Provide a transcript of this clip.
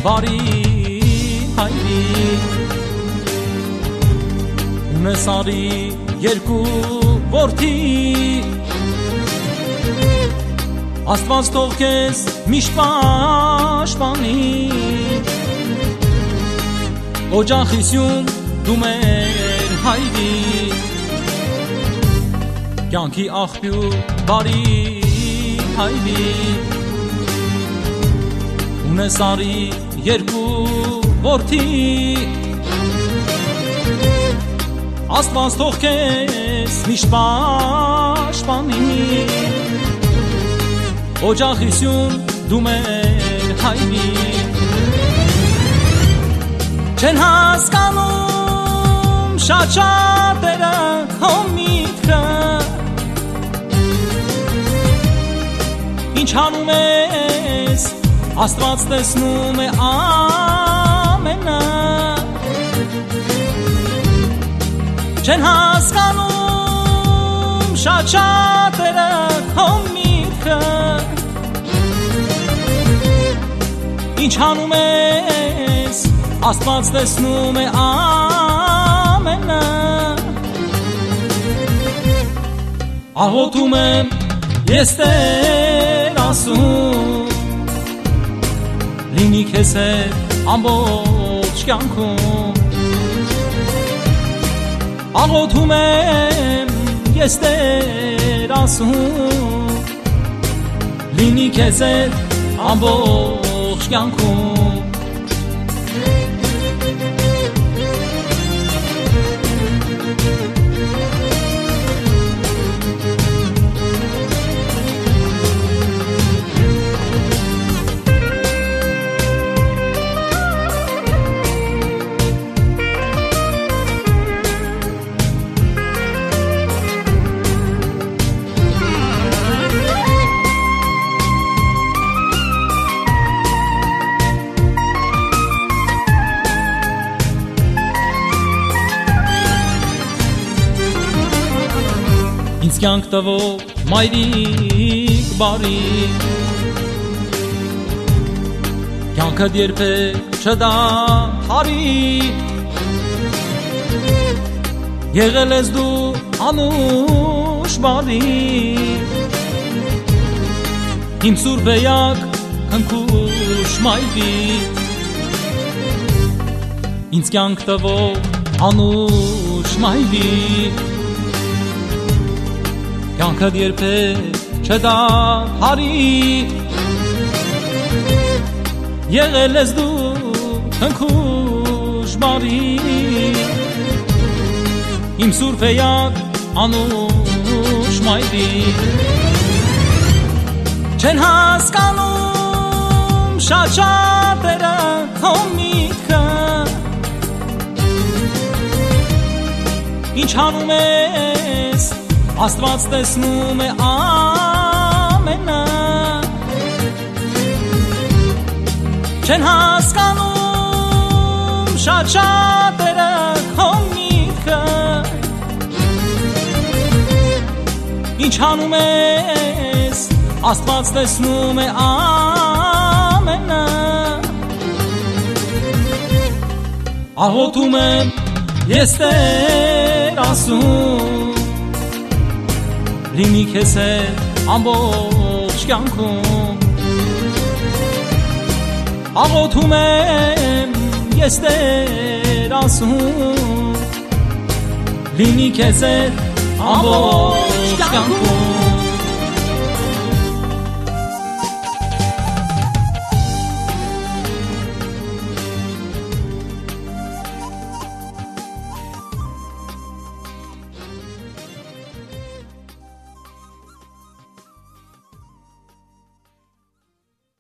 բարի հայրի ունես արի երկու որդի Աստված թող քեզ միշտ պաշտպանի օջախիսյուն դու մեր հայրի կյանքի աղբյուր բարի հայրի ունես արի երկու որդի Աստված թող քեզ միշտ պաշտպանի օջախիսյուն դու մեր հայրի չեն հասկանում շատ շատերը քո միտքը ինչ անում ես Աստված տեսնում է ամենը չեն հասկանում շատ շատերը քո միտքը ինչ անում ես Աստված տեսնում է ամենը աղոթում եմ ես Տեր ասում լինի քեզ հետ ամբողջ կյանքում աղոթում եմ ես Տեր ասում լինի քեզ հետ ամբողջ կյանքում Ինձ կյանք տվող մայրիկ բարի կյանքդ երբեք չդադարի եղել ես դու անուշ բարի իմ սուրբ էակ քնքուշ մայրի ինձ կյանք տվող անուշ մայրի կյանքդ երբեք չդադարի եղել ես դու քնքուշ բարի իմ սուրբ էակ անուշ մայրի չեն հասկանում շատ շատերը քո միտքը ինչ անում ես Աստված տեսնում է ամենը չեն հասկանում շատ շատերը քո միտքը ինչ անում ես Աստված տեսնում է ամենը աղոթում եմ ես Տեր ասում լինի քեզ հետ ամբողջ կյանքում աղոթում եմ ես Տեր ասում լինի քեզ հետ ամբողջ կյանքում